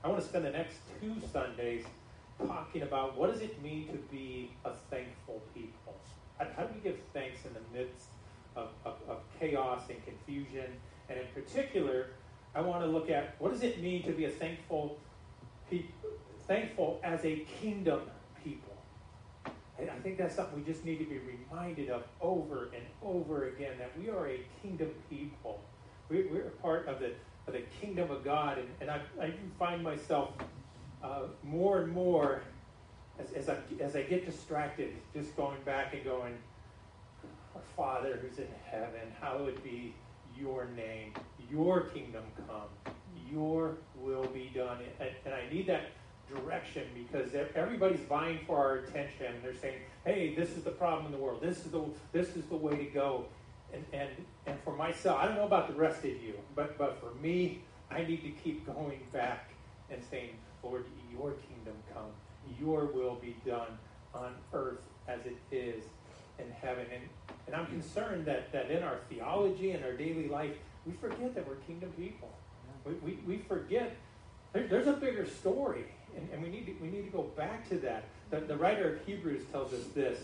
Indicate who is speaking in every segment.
Speaker 1: I want to spend the next 2 Sundays talking about what does it mean to be a thankful people. How do we give thanks in the midst of chaos and confusion? And in particular, I want to look at what does it mean to be a thankful as a kingdom people. I think that's something we just need to be reminded of over and over again, that we are a kingdom people. We're a part of the kingdom of God, and I find myself more and more as I get distracted, just going back and going, our Father who's in heaven, hallowed be your name, your kingdom come, your will be done. And I need that direction, because everybody's vying for our attention. They're saying, hey, this is the problem in the world, this is the way to go. And for myself, I don't know about the rest of you, but for me, I need to keep going back and saying, Lord, your kingdom come, your will be done on earth as it is in heaven. And I'm concerned that in our theology and our daily life, we forget that we're kingdom people. We forget there's a bigger story, and we need to go back to that. The writer of Hebrews tells us this.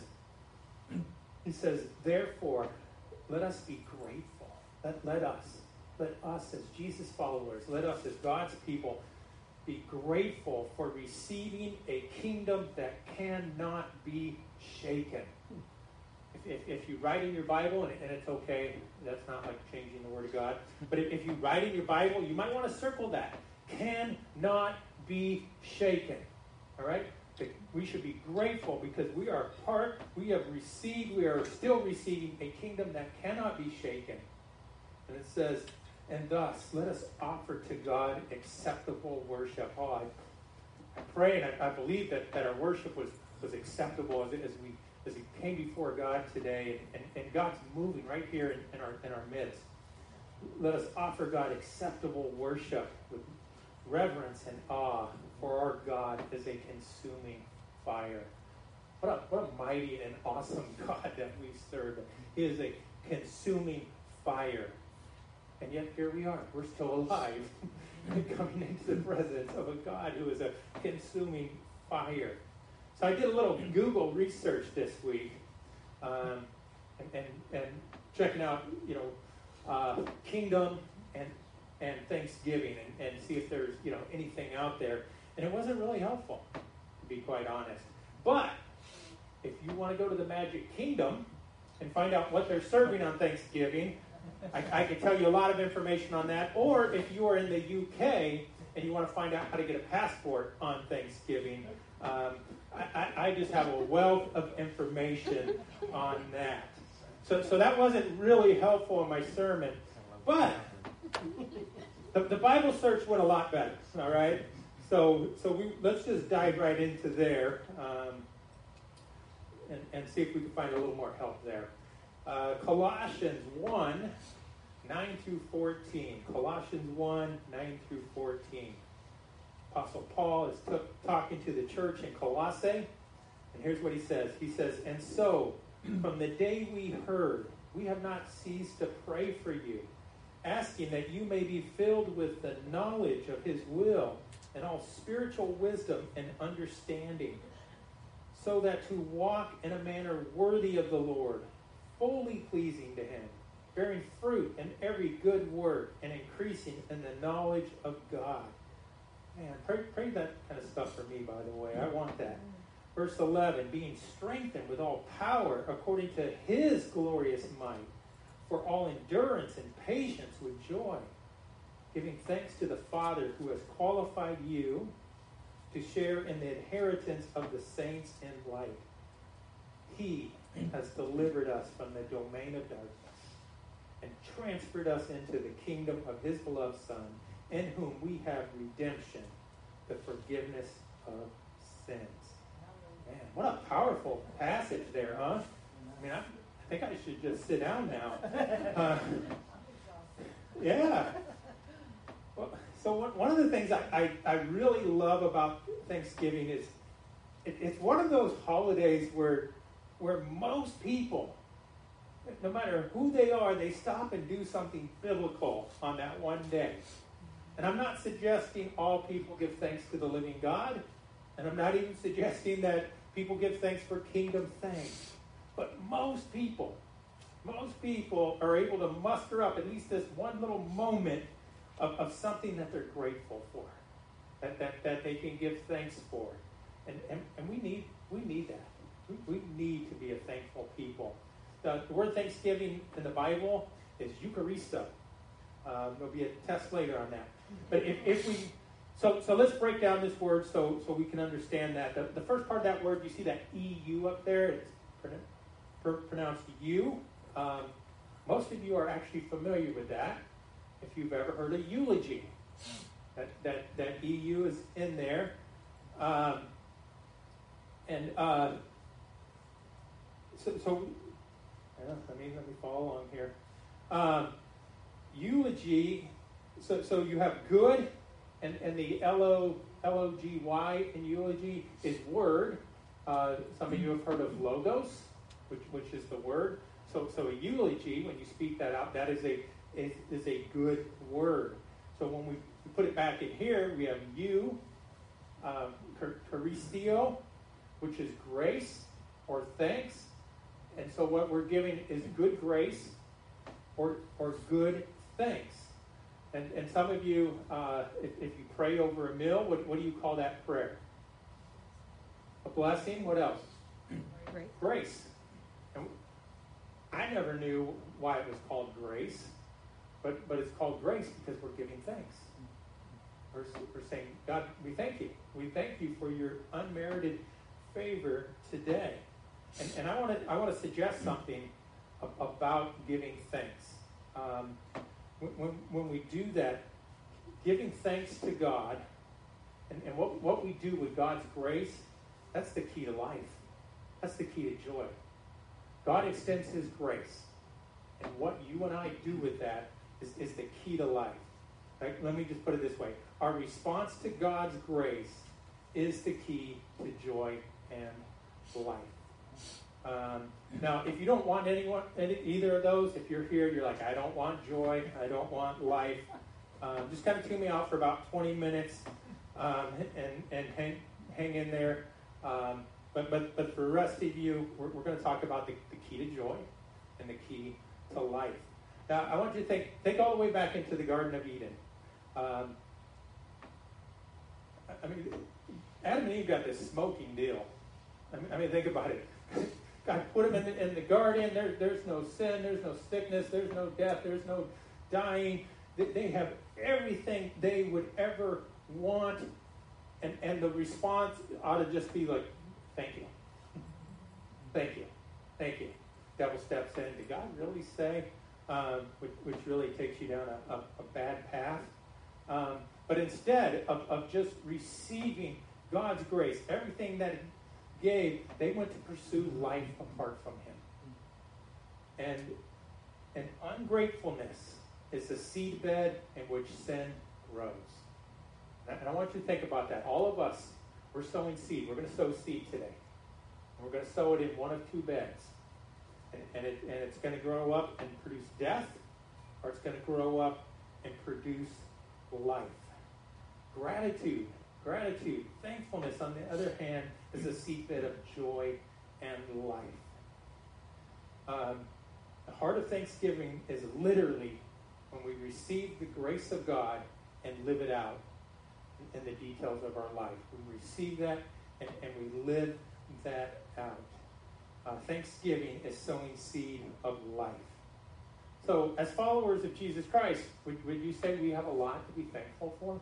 Speaker 1: He says, therefore, let us be grateful. Let us as Jesus followers, let us as God's people be grateful for receiving a kingdom that cannot be shaken. If you write in your Bible, and it's okay, that's not like changing the Word of God, but if you write in your Bible, you might want to circle that. Cannot be shaken. All right? We should be grateful because we are we are still receiving a kingdom that cannot be shaken. And it says, and thus, let us offer to God acceptable worship. Oh, I pray and I believe that our worship was acceptable as we came before God today, and God's moving right here in our midst. Let us offer God acceptable worship with reverence and awe, for our God is a consuming fire. What a mighty and awesome God that we serve. He is a consuming fire. And yet here we are. We're still alive, coming into the presence of a God who is a consuming fire. So I did a little Google research this week, and checking out, kingdom and Thanksgiving, and see if there's anything out there. And it wasn't really helpful, to be quite honest. But if you want to go to the Magic Kingdom and find out what they're serving on Thanksgiving, I can tell you a lot of information on that. Or if you are in the UK and you want to find out how to get a passport on Thanksgiving, I just have a wealth of information on that. So that wasn't really helpful in my sermon. But the Bible search went a lot better, all right? So let's just dive right into there and see if we can find a little more help there. Colossians 1, 9 through 14. Colossians 1, 9 through 14. Apostle Paul is talking to the church in Colossae, and here's what he says. He says, and so, from the day we heard, we have not ceased to pray for you, asking that you may be filled with the knowledge of his will and all spiritual wisdom and understanding, so that to walk in a manner worthy of the Lord, fully pleasing to him, bearing fruit in every good work and increasing in the knowledge of God. Man, pray that kind of stuff for me, by the way. I want that. Verse 11, being strengthened with all power according to his glorious might, for all endurance and patience with joy, giving thanks to the Father who has qualified you to share in the inheritance of the saints in light. He has delivered us from the domain of darkness and transferred us into the kingdom of his beloved Son, in whom we have redemption, the forgiveness of sins. Man, what a powerful passage there, huh? I mean, I think I should just sit down now. Yeah. Well, so one of the things I really love about Thanksgiving is it's one of those holidays where most people, no matter who they are, they stop and do something biblical on that one day. And I'm not suggesting all people give thanks to the living God. And I'm not even suggesting that people give thanks for kingdom things. But most people are able to muster up at least this one little moment of something that they're grateful for, that they can give thanks for. And we need that. We need to be a thankful people. The word Thanksgiving in the Bible is Eucharisto. There'll be a test later on that. But if we, so let's break down this word so we can understand that. The first part of that word, you see that EU up there. It's pronounced you. Most of you are actually familiar with that. If you've ever heard of eulogy, that EU is in there. Let me follow along here. Eulogy, so you have good, and the L-O-G-Y in eulogy is word. Some of you have heard of logos, which is the word. So a eulogy, when you speak that out, that is a good word. So when we put it back in here, we have you, Charistio, which is grace or thanks. And so what we're giving is good grace or good thanks. And some of you, if you pray over a meal, what do you call that prayer? A blessing? What else? Grace. And I never knew why it was called grace, but it's called grace because we're giving thanks. We're saying, God, we thank you. We thank you for your unmerited favor today. And I want to suggest something about giving thanks. When we do that, giving thanks to God, and what we do with God's grace, that's the key to life. That's the key to joy. God extends His grace. And what you and I do with that is the key to life. Right? Let me just put it this way. Our response to God's grace is the key to joy and life. Now, if you don't want either of those, if you're here, you're like, I don't want joy, I don't want life, just kind of tune me out for about 20 minutes and hang in there. But for the rest of you, we're going to talk about the key to joy and the key to life. Now, I want you to think all the way back into the Garden of Eden. Adam and Eve got this smoking deal. Think about it. God put them in the garden. There's no sin. There's no sickness. There's no death. There's no dying. They have everything they would ever want. And the response ought to just be like, thank you. Thank you. Thank you. Devil steps in. Did God really say? Which really takes you down a bad path. But instead of just receiving God's grace, everything that gave, they went to pursue life apart from Him. And ungratefulness is the seedbed in which sin grows. And I want you to think about that. All of us, we're sowing seed. We're going to sow seed today. And we're going to sow it in one of two beds. And it's going to grow up and produce death, or it's going to grow up and produce life. Gratitude, thankfulness, on the other hand, is a seedbed of joy and life. The heart of thanksgiving is literally when we receive the grace of God and live it out in the details of our life. We receive that and we live that out. Thanksgiving is sowing seed of life. So, as followers of Jesus Christ, would you say we have a lot to be thankful for?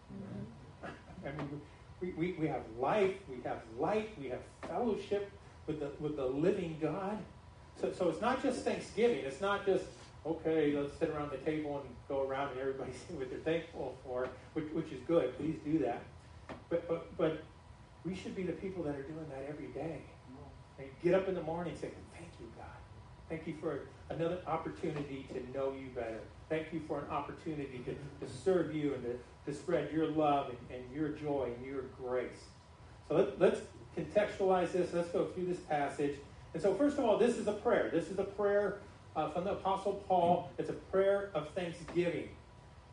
Speaker 1: We have life, we have light, we have fellowship with the living God. So it's not just Thanksgiving. It's not just, okay, let's sit around the table and go around and everybody say what they're thankful for, which is good. Please do that. But we should be the people that are doing that every day. And get up in the morning and say, thank you, God. Thank you for another opportunity to know you better. Thank you for an opportunity to serve you and to spread your love and your joy and your grace. So let's contextualize this. Let's go through this passage. And so first of all, this is a prayer. This is a prayer from the Apostle Paul. It's a prayer of thanksgiving.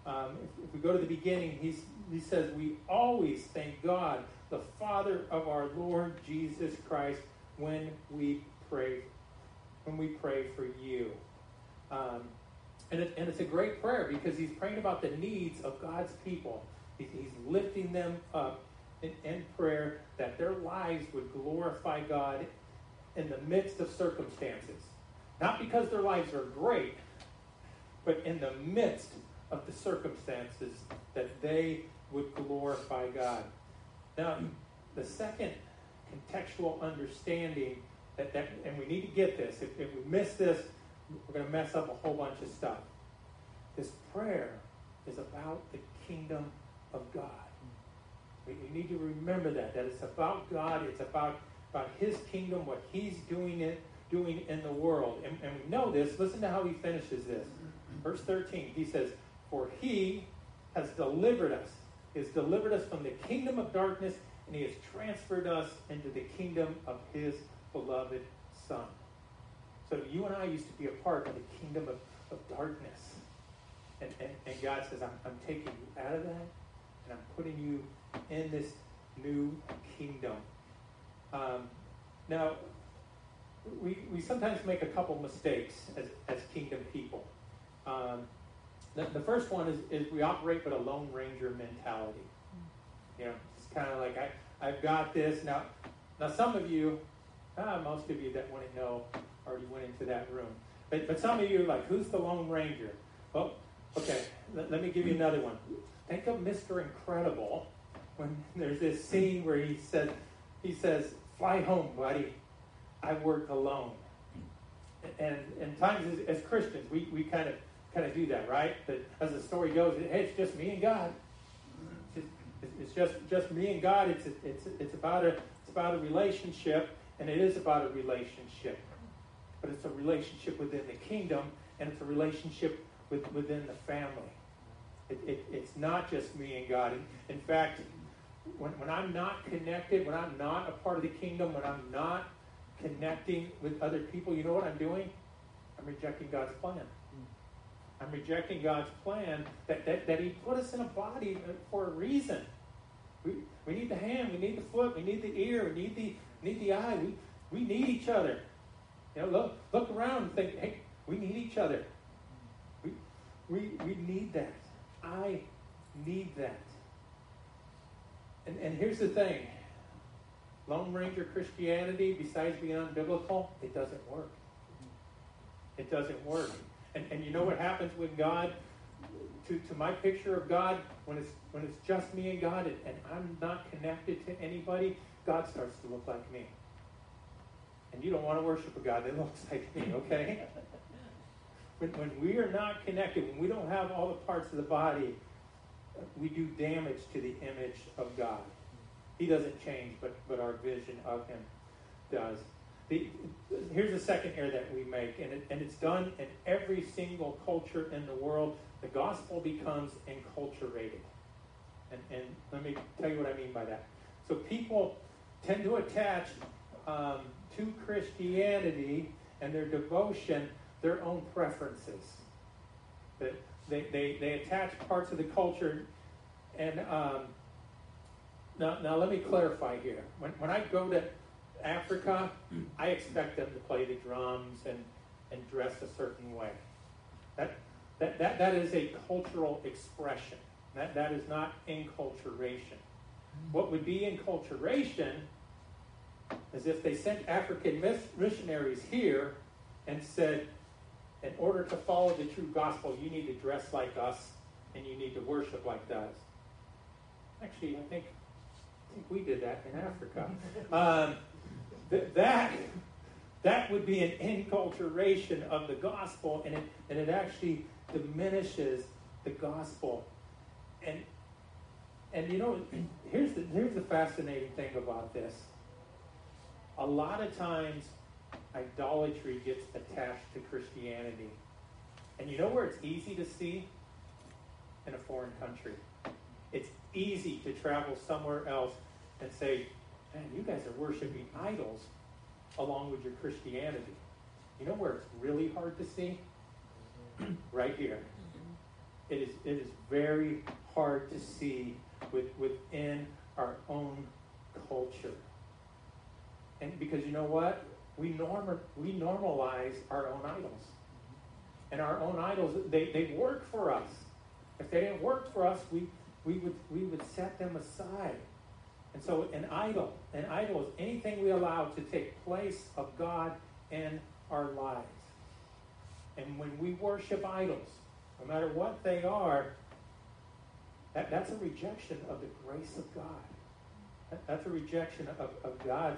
Speaker 1: If we go to the beginning, he says, we always thank God, the Father of our Lord Jesus Christ, when we pray for you. And it's a great prayer because he's praying about the needs of God's people. He's lifting them up in prayer that their lives would glorify God in the midst of circumstances. Not because their lives are great, but in the midst of the circumstances that they would glorify God. Now, the second contextual understanding and we need to get this. If we miss this, we're going to mess up a whole bunch of stuff. This prayer is about the kingdom of God. We need to remember that it's about God. It's about his kingdom, what he's doing in the world. And we know this. Listen to how he finishes this. Verse 13, he says, for he has delivered us. He has delivered us from the kingdom of darkness, and he has transferred us into the kingdom of his beloved Son. So you and I used to be a part of the kingdom of darkness. And God says, I'm taking you out of that, and I'm putting you in this new kingdom. Now, we sometimes make a couple mistakes as kingdom people. The first one is we operate with a Lone Ranger mentality. You know, it's kind of like, I've got this. Now some of you, most of you that want to know already went into that room. But some of you are like, who's the Lone Ranger? Well, okay, let me give you another one. Think of Mr. Incredible when there's this scene where he says, fly home, buddy. I work alone. And times as Christians, we kind of do that, right? But as the story goes, hey, it's just me and God. It's just me and God. It's about a relationship, and it is about a relationship. But it's a relationship within the kingdom, and it's a relationship within the family. It's not just me and God. In fact, when I'm not connected, when I'm not a part of the kingdom, when I'm not connecting with other people, you know what I'm doing? I'm rejecting God's plan. I'm rejecting God's plan that he put us in a body for a reason. We need the hand, we need the foot, we need the ear, we need the eye. We need each other. You know, look around and think, hey, we need each other. We need that. I need that. And here's the thing. Lone Ranger Christianity, besides being unbiblical, it doesn't work. It doesn't work. And you know what happens when God, to my picture of God, when it's just me and God and I'm not connected to anybody, God starts to look like me. And you don't want to worship a God that looks like me, okay? When we are not connected, when we don't have all the parts of the body, we do damage to the image of God. He doesn't change, but our vision of him does. Here's the second error that we make, and it's done in every single culture in the world. The gospel becomes enculturated. And let me tell you what I mean by that. So people tend to attach to Christianity and their devotion their own preferences. They attach parts of the culture. And now let me clarify here. When I go to Africa, I expect them to play the drums and dress a certain way. That is a cultural expression. That is not enculturation. What would be enculturation is if they sent African missionaries here and said, in order to follow the true gospel, you need to dress like us and you need to worship like us. Actually, I think we did that in Africa. That would be an enculturation of the gospel, and it actually diminishes the gospel. And you know, here's the fascinating thing about this. A lot of times, idolatry gets attached to Christianity. And you know where it's easy to see? In a foreign country. It's easy to travel somewhere else and say, man, you guys are worshiping idols along with your Christianity. You know where it's really hard to see? Right here. it is very hard to see within our own culture. And because you know what? We normalize our own idols. And our own idols, they work for us. If they didn't work for us, we would set them aside. And so an idol is anything we allow to take place of God in our lives. And when we worship idols, no matter what they are, that's a rejection of the grace of God. That's a rejection of God's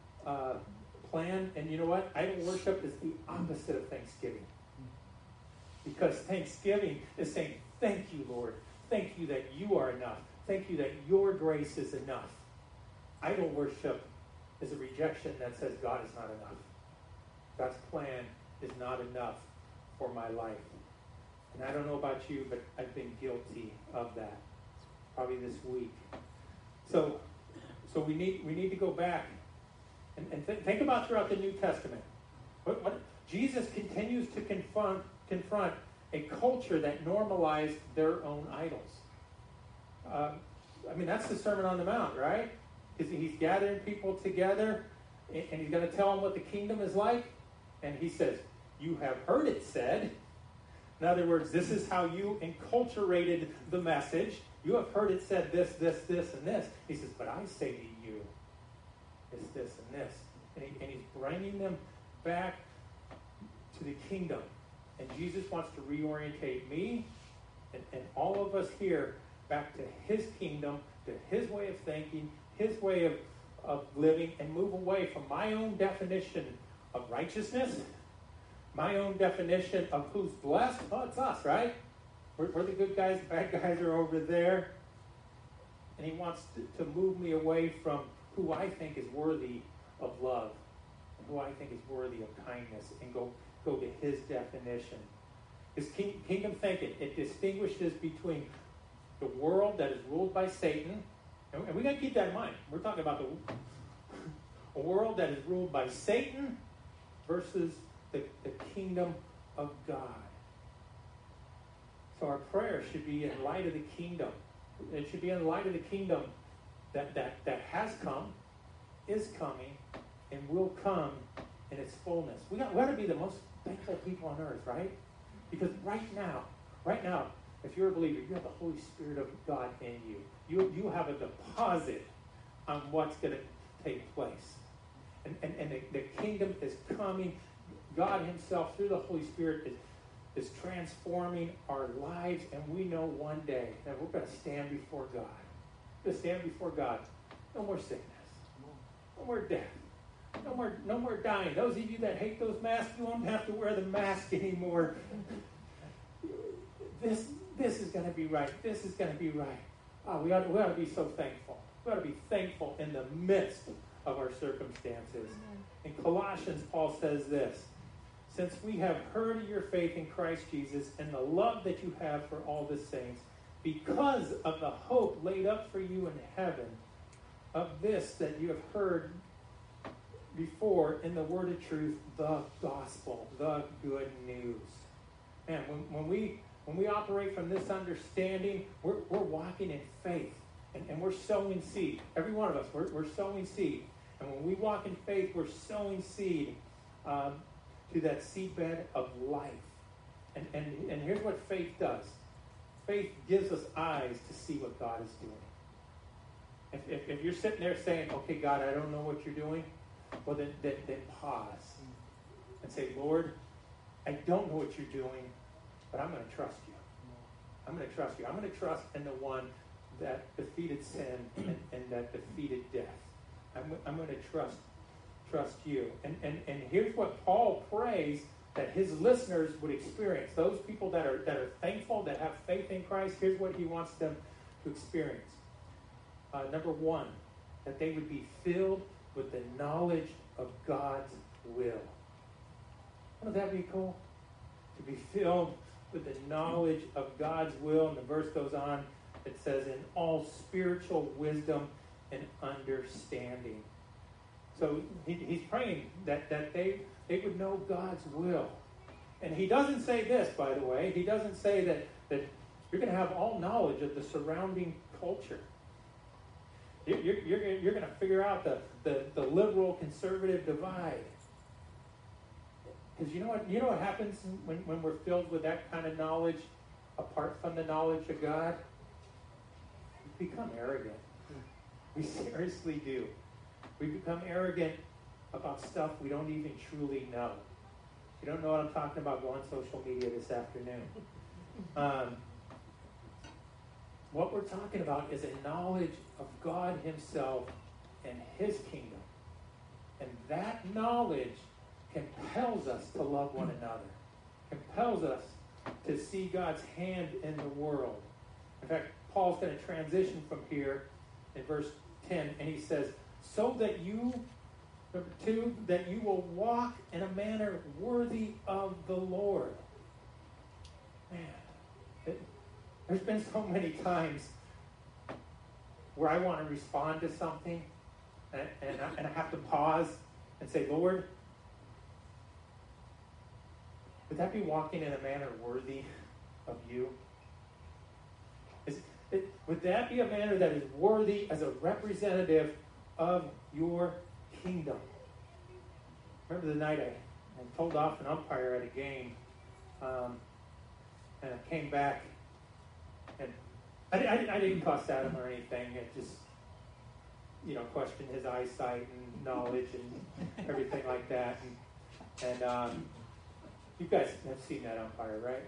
Speaker 1: plan. And you know what? Idol worship is the opposite of thanksgiving. Because thanksgiving is saying, thank you, Lord. Thank you that you are enough. Thank you that your grace is enough. Idol worship is a rejection that says God is not enough. God's plan is not enough for my life. And I don't know about you, but I've been guilty of that, probably this week. So we need to go back and think about throughout the New Testament. What Jesus continues to confront a culture that normalized their own idols. That's the Sermon on the Mount, right? He's gathering people together, and he's going to tell them what the kingdom is like. And he says, you have heard it said. In other words, this is how you enculturated the message. You have heard it said this, this, this, and this. He says, but I say to you, this, and this. And he's bringing them back to the kingdom. And Jesus wants to reorientate me and all of us here back to his kingdom, to his way of thinking, his way of living, and move away from my own definition of righteousness, my own definition of who's blessed. Oh, it's us, right? We're the good guys, the bad guys are over there. And he wants to move me away from who I think is worthy of love, and who I think is worthy of kindness, and go to his definition. His kingdom thinking, it distinguishes between the world that is ruled by Satan, and we got to keep that in mind. We're talking about a world that is ruled by Satan versus the kingdom of God. So our prayer should be in light of the kingdom. It should be in light of the kingdom that has come, is coming, and will come in its fullness. We got to be the most thankful people on earth, right? Because right now, if you're a believer, you have the Holy Spirit of God in you. You have a deposit on what's going to take place. And the kingdom is coming. God himself, through the Holy Spirit, is transforming our lives. And we know one day that we're going to stand before God. We're going to stand before God. No more sickness. No more death. No more dying. Those of you that hate those masks, you won't have to wear the mask anymore. This is going to be right. This is going to be right. Oh, we ought to be so thankful. We ought to be thankful in the midst of our circumstances. In Colossians, Paul says this: since we have heard of your faith in Christ Jesus and the love that you have for all the saints, because of the hope laid up for you in heaven, of this that you have heard before in the word of truth, the gospel, the good news. Man, when we operate from this understanding, we're walking in faith, and we're sowing seed. Every one of us, we're sowing seed. And when we walk in faith, we're sowing seed to that seedbed of life. And here's what faith does. Faith gives us eyes to see what God is doing. If you're sitting there saying, okay, God, I don't know what you're doing, well, then pause and say, Lord, I don't know what you're doing, but I'm going to trust you. I'm going to trust you. I'm going to trust in the one that defeated sin and that defeated death. I'm going to trust you. And here's what Paul prays that his listeners would experience. Those people that are thankful, that have faith in Christ, here's what he wants them to experience. Number one, that they would be filled with the knowledge of God's will. Wouldn't that be cool? To be filled with the knowledge of God's will. And the verse goes on, it says, in all spiritual wisdom and understanding. So he's praying that they would know God's will. And he doesn't say this, by the way. He doesn't say that You're going to have all knowledge of the surrounding culture. You're going to figure out the liberal conservative divide. Because you know what happens when we're filled with that kind of knowledge, apart from the knowledge of God? We become arrogant. We seriously do. We become arrogant about stuff we don't even truly know. If you don't know what I'm talking about, go on social media this afternoon. What we're talking about is a knowledge of God himself and his kingdom. And that knowledge compels us to love one another. Compels us to see God's hand in the world. In fact, Paul's going to transition from here in verse 10, and he says, so that you, number 2, that you will walk in a manner worthy of the Lord. Man, there's been so many times where I want to respond to something, and I have to pause and say, Lord, would that be walking in a manner worthy of you? Would that be a manner that is worthy as a representative of your kingdom? Remember the night I told off an umpire at a game, and I came back, and I didn't cuss at him or anything. I just, questioned his eyesight and knowledge and everything like that. And you guys have seen that umpire, right?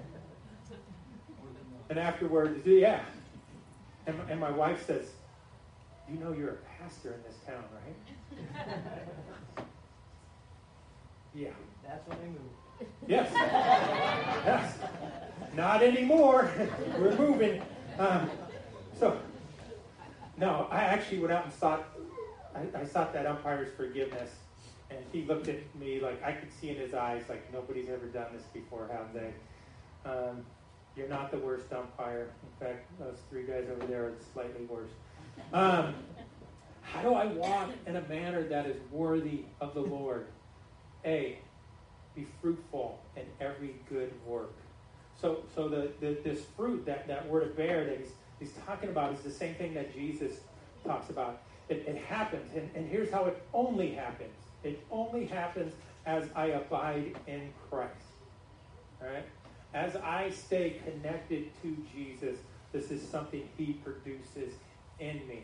Speaker 1: And afterwards, yeah. And my wife says, you know you're a pastor in this town, right? Yeah.
Speaker 2: That's when they move.
Speaker 1: Yes. Yes. Not anymore. We're moving. No, I actually went out and I sought that umpire's forgiveness. And he looked at me like I could see in his eyes like nobody's ever done this before, have they? You're not the worst umpire. In fact, those 3 guys over there are slightly worse. How do I walk in a manner that is worthy of the Lord? A, be fruitful in every good work. So this fruit, that word of bear that he's talking about is the same thing that Jesus talks about. It happens, and here's how it only happens. It only happens as I abide in Christ. All right? As I stay connected to Jesus, this is something he produces in me.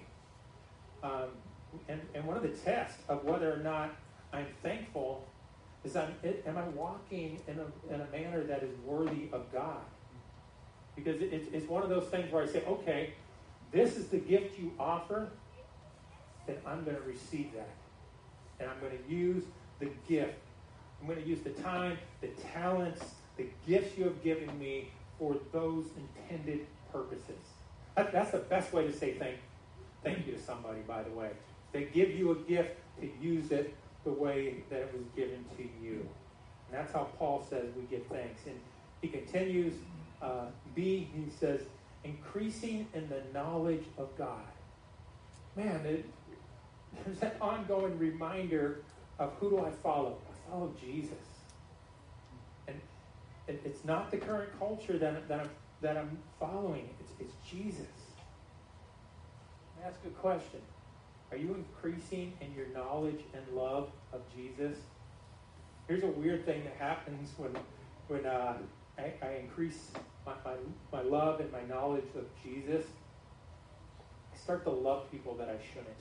Speaker 1: And one of the tests of whether or not I'm thankful is am I walking in a manner that is worthy of God? Because it's one of those things where I say, okay, this is the gift you offer, then I'm going to receive that. And I'm going to use the gift. I'm going to use the time, the talents, the gifts you have given me for those intended purposes. That's the best way to say thank you to somebody, by the way. They give you a gift to use it the way that it was given to you. And that's how Paul says we give thanks. And he continues, B, he says, increasing in the knowledge of God. Man, there's that ongoing reminder of who do I follow? I follow Jesus. And it's not the current culture that I'm following. It's Jesus. Let me ask a question. Are you increasing in your knowledge and love of Jesus? Here's a weird thing that happens when I increase my love and my knowledge of Jesus. I start to love people that I shouldn't.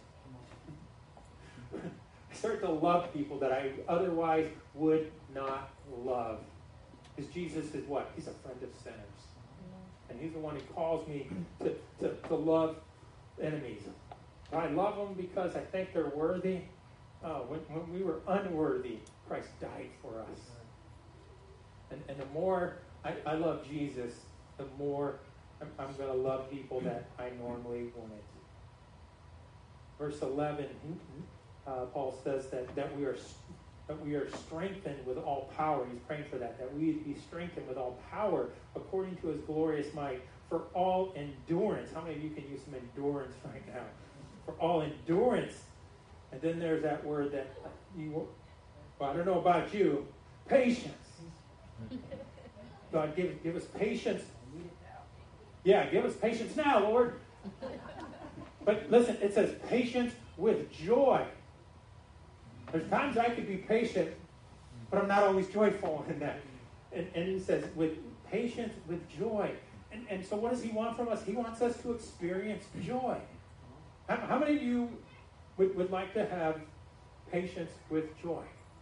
Speaker 1: I start to love people that I otherwise would not love. Because Jesus is what? He's a friend of sinners. And he's the one who calls me to love enemies. Do I love them because I think they're worthy? Oh, when we were unworthy, Christ died for us. And the more I love Jesus, the more I'm going to love people that I normally wouldn't. Verse 11, Paul says that we are strengthened with all power. He's praying for that we be strengthened with all power according to his glorious might for all endurance. How many of you can use some endurance right now? For all endurance. And then there's that word that I don't know about you, patience. God, give us patience Yeah, give us patience now, Lord. But listen, it says patience with joy. There's times I could be patient, but I'm not always joyful in that. And he says, with patience with joy. And so what does he want from us? He wants us to experience joy. How many of you would like to have patience with joy?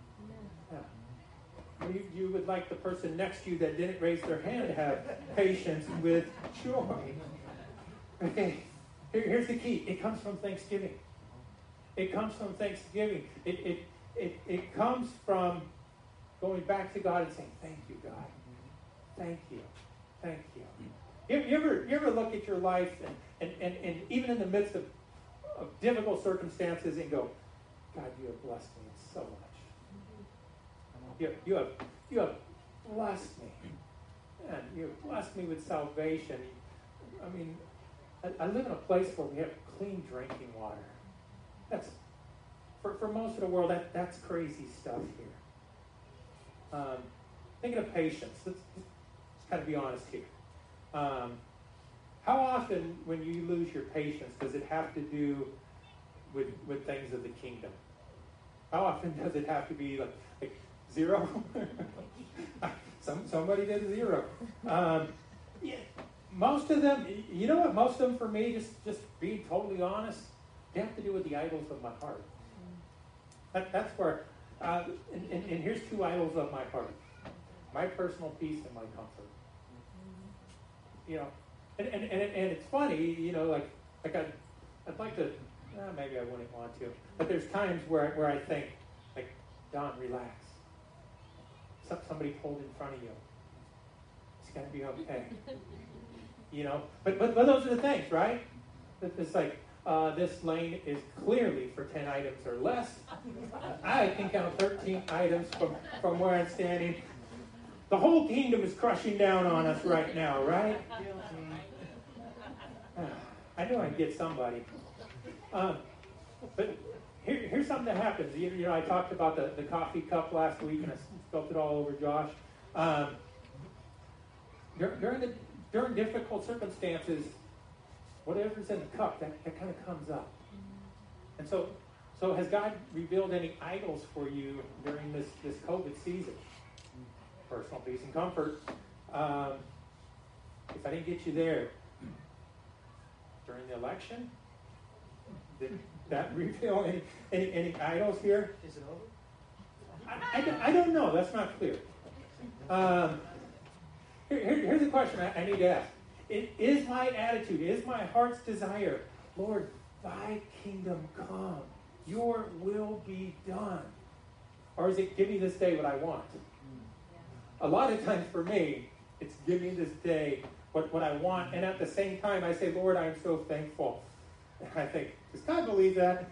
Speaker 1: Yeah. You would like the person next to you that didn't raise their hand to have patience with joy. Okay, here's the key. It comes from Thanksgiving. It comes from Thanksgiving. It comes from going back to God and saying, thank you, God. Thank you. Thank you. You ever look at your life and even in the midst of difficult circumstances and go, God, you have blessed me so much. You have blessed me. And you have blessed me with salvation. I mean, I live in a place where we have clean drinking water. That's for most of the world, that's crazy stuff here. Thinking of patience, let's kind of be honest here. How often when you lose your patience does it have to do with things of the kingdom? How often does it have to be like zero? Somebody did a zero. Yeah, most of them, you know what? Most of them for me, just being totally honest, they have to do with the idols of my heart. That's where, and here's two idols of my heart: my personal peace and my comfort. You know, and it's funny, you know, like I'd like to, maybe I wouldn't want to, but there's times where I think, like, Don, relax. Somebody pulled in front of you. It's going to be okay. You know, but those are the things, right? It's like, this lane is clearly for 10 items or less. I can count 13 items from where I'm standing. The whole kingdom is crushing down on us right now, right? I knew I'd get somebody. But here's something that happens. You know, I talked about the coffee cup last week, and I spilled it all over Josh. During difficult circumstances, whatever's in the cup, that kind of comes up. And so has God revealed any idols for you during this COVID season? Personal peace and comfort. If I didn't get you there during the election, did that reveal any idols here?
Speaker 2: Is it over?
Speaker 1: I don't know. That's not clear. Here's a question I need to ask. It is my attitude, is my heart's desire, Lord, thy kingdom come, your will be done. Or is it, give me this day what I want? A lot of times for me, it's give me this day what I want. And at the same time, I say, Lord, I am so thankful. And I think, does God believe that?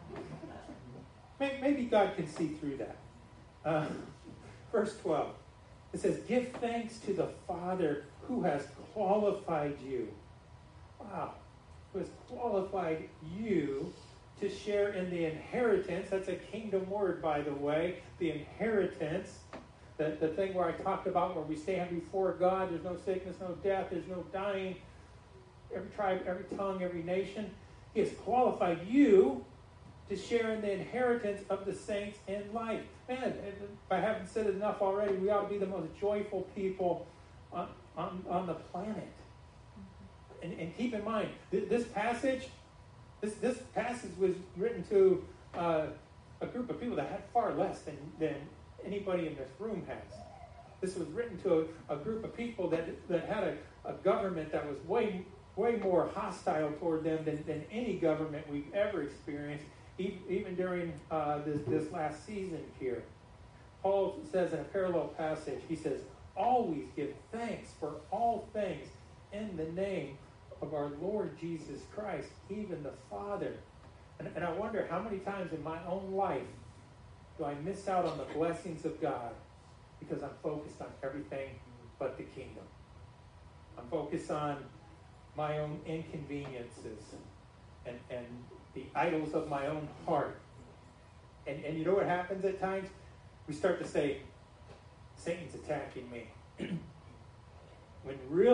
Speaker 1: Maybe God can see through that. Verse 12. It says, give thanks to the Father who has qualified you. Wow. Who has qualified you to share in the inheritance. That's a kingdom word, by the way. The inheritance. The thing where I talked about where we stand before God. There's no sickness, no death. There's no dying. Every tribe, every tongue, every nation. He has qualified you to share in the inheritance of the saints in light. Man, if I haven't said it enough already, we ought to be the most joyful people on the planet. And keep in mind, this passage was written to a group of people that had far less than anybody in this room has. This was written to a group of people that had a government that was way more hostile toward them than any government we've ever experienced, even during this last season here. Paul says in a parallel passage, he says, always give thanks for all things in the name of our Lord Jesus Christ, even the Father. And I wonder how many times in my own life do I miss out on the blessings of God because I'm focused on everything but the kingdom. I'm focused on my own inconveniences and the idols of my own heart. And you know what happens at times? We start to say, Satan's attacking me. When really,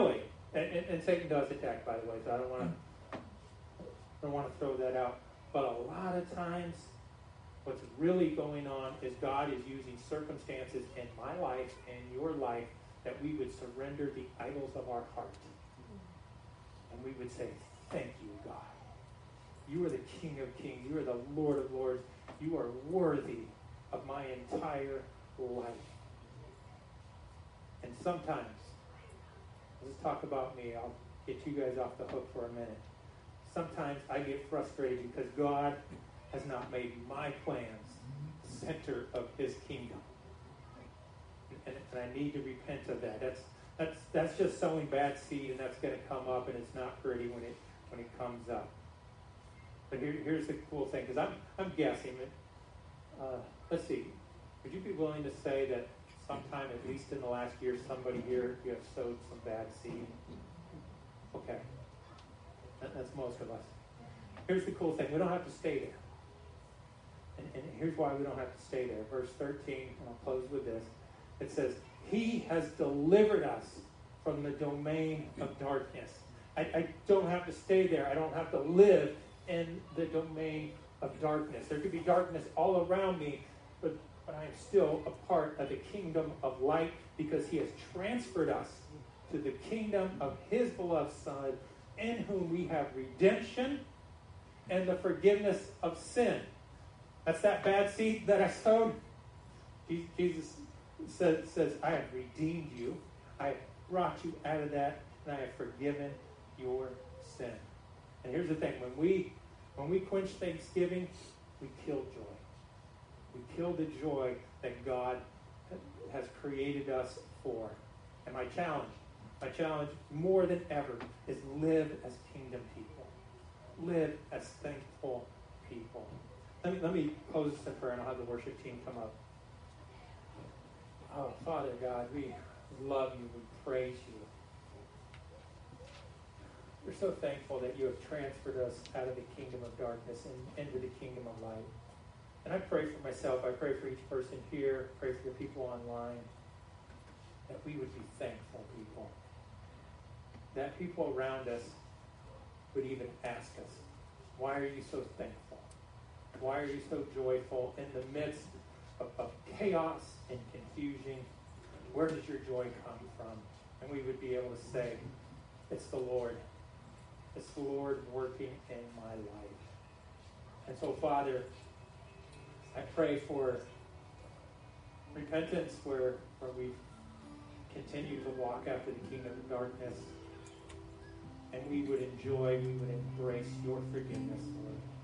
Speaker 1: And Satan does attack, by the way, so I don't want to throw that out. But a lot of times, what's really going on is God is using circumstances in my life and your life that we would surrender the idols of our heart. And we would say, thank you, God. You are the King of Kings. You are the Lord of Lords. You are worthy of my entire life. And sometimes, let's talk about me. I'll get you guys off the hook for a minute. Sometimes I get frustrated because God has not made my plans center of his kingdom. And I need to repent of that. That's just sowing bad seed, and that's going to come up, and it's not pretty when it comes up. But here's the cool thing, because I'm guessing that, let's see, would you be willing to say that sometime, at least in the last year, somebody here, you have sowed some bad seed? Okay. That's most of us. Here's the cool thing. We don't have to stay there. And here's why we don't have to stay there. Verse 13, and I'll close with this. It says, he has delivered us from the domain of darkness. I don't have to stay there. I don't have to live in the domain of darkness. There could be darkness all around me, but I am still a part of the kingdom of light because he has transferred us to the kingdom of his beloved Son, in whom we have redemption and the forgiveness of sin. That's that bad seed that I sowed. Jesus says, I have redeemed you. I have brought you out of that, and I have forgiven your sin. And here's the thing. When we quench thanksgiving, we kill joy. We kill the joy that God has created us for. And my challenge more than ever is live as kingdom people. Live as thankful people. Let me close this in prayer, and I'll have the worship team come up. Oh, Father God, we love you. We praise you. We're so thankful that you have transferred us out of the kingdom of darkness and into the kingdom of light. And I pray for myself. I pray for each person here. I pray for the people online. That we would be thankful people. That people around us would even ask us, why are you so thankful? Why are you so joyful in the midst of chaos and confusion? Where does your joy come from? And we would be able to say, it's the Lord. It's the Lord working in my life. And so, Father, I pray for repentance where we continue to walk after the kingdom of darkness. And we would embrace your forgiveness, Lord.